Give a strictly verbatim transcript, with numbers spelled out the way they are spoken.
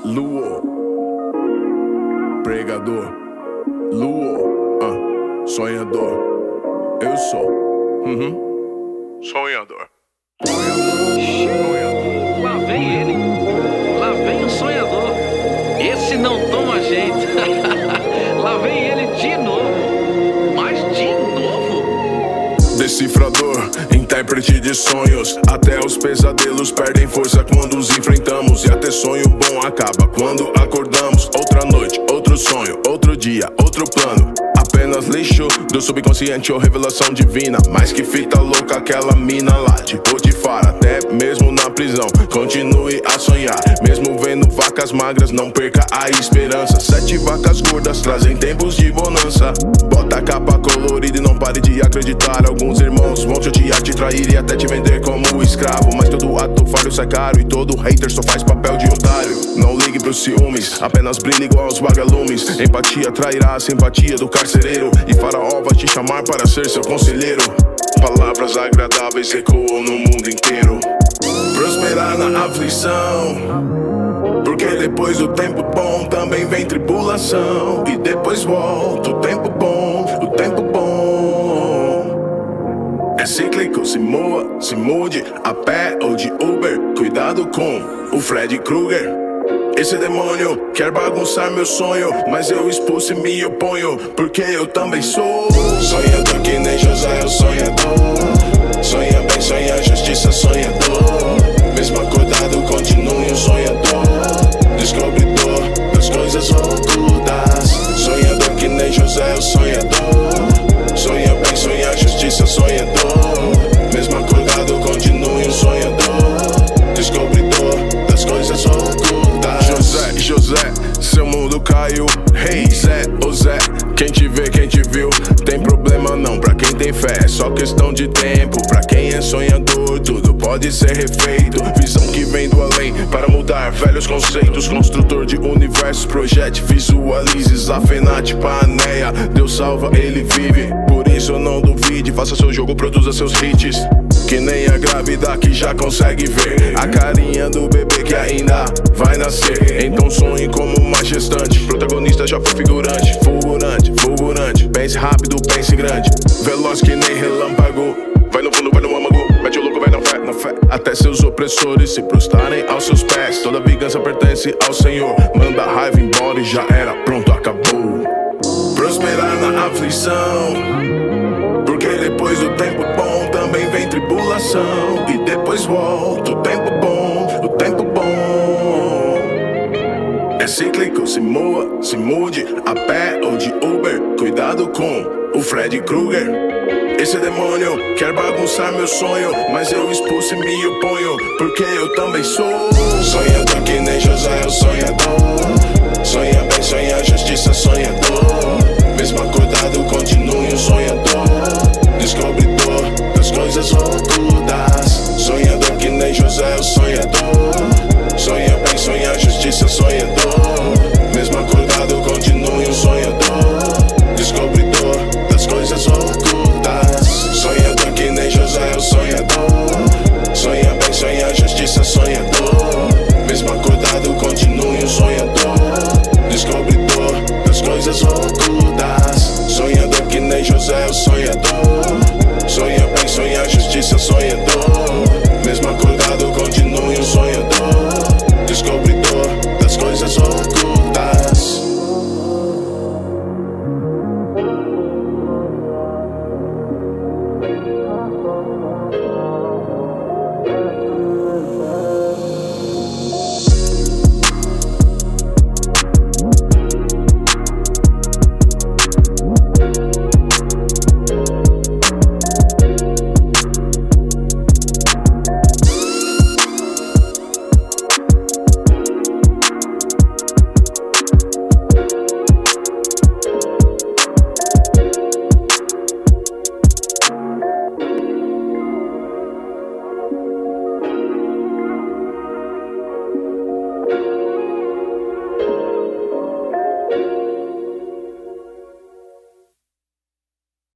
Luo, pregador, Luo, ah, sonhador. Eu sou, uhum. sonhador. Sonhador. Lá vem ele, lá vem o sonhador. Esse não toma jeito. Lá vem ele de novo, mas de novo. Decifrador, intérprete de sonhos. Até os pesadelos perdem força quando os enfrentamos. E até sonho bom acaba quando acordamos. Outra noite, outro sonho, outro dia, outro plano. Apenas lixo do subconsciente ou revelação divina. Mais que fita louca aquela mina lá de Potifar. Até mesmo na prisão, continue a sonhar. Mesmo vendo vacas magras, não perca a esperança. Sete vacas gordas trazem tempos de bonança. Bota a capa colorida e não pare de acreditar. Alguns irmãos vão te odiar, te trair e até te vender como escravo. Mas todo ato falho sai caro e todo hater só faz papel de otário. Não ligue pros ciúmes, apenas brilhe igual aos vagalumes. Empatia trairá a simpatia do carcereiro. E Faraó vai te chamar para ser seu conselheiro. Palavras agradáveis ecoam no mundo inteiro. Prosperar na aflição, porque depois do tempo bom também vem tribulação. E depois volta o tempo bom, o tempo bom. É cíclico, se moa, se mude, a pé ou de Uber. Cuidado com o Freddy Krueger. Esse demônio quer bagunçar meu sonho, mas eu expulso e me oponho, porque eu também sou sonhador que nem José, eu sonhador. Sonha bem, sonha justiça, sonhador. Mesmo acordado, continue um sonhador. Descobridor das coisas ocultas. Sonhador que nem José, eu sonhador. Sonha bem, sonha justiça, sonhador. Mesmo acordado, continue um sonhador. Descobridor das coisas ocultas. José, José, seu mundo caiu. Hey, Zé, ô Zé, quem te vê, quem te viu. Tem problema não, pra quem tem fé, é só questão de tempo. Pra quem é sonhador, tudo pode ser refeito. Visão que vem do além, para mudar velhos conceitos. Construtor de universos, projete, visualize. Zafenate, Paneia, Deus salva, ele vive. Por isso não duvide, faça seu jogo, produza seus hits. Que nem a grávida que já consegue ver a carinha do bebê que ainda vai nascer. Então sonhe como uma gestante, protagonista já foi figurante. Fulgurante, fulgurante, pense rápido, pense grande. Veloz que nem relâmpago, vai no fundo, vai no âmago. Mete o louco, vai na fé, na fé. Até seus opressores se prostrarem aos seus pés. Toda vingança pertence ao Senhor. Manda a raiva embora e já era, pronto, acabou. Prosperar na aflição, porque depois do tempo bom também vem tribulação. E depois volta o tempo bom, o tempo bom. É cíclico, se moa, se mude, a pé ou de Uber. Cuidado com o Freddy Krueger. Esse demônio quer bagunçar meu sonho, mas eu expulso e me oponho, porque eu também sou sonhador que nem José, eu sonhador. Sonha bem, sonha justiça, sonhador.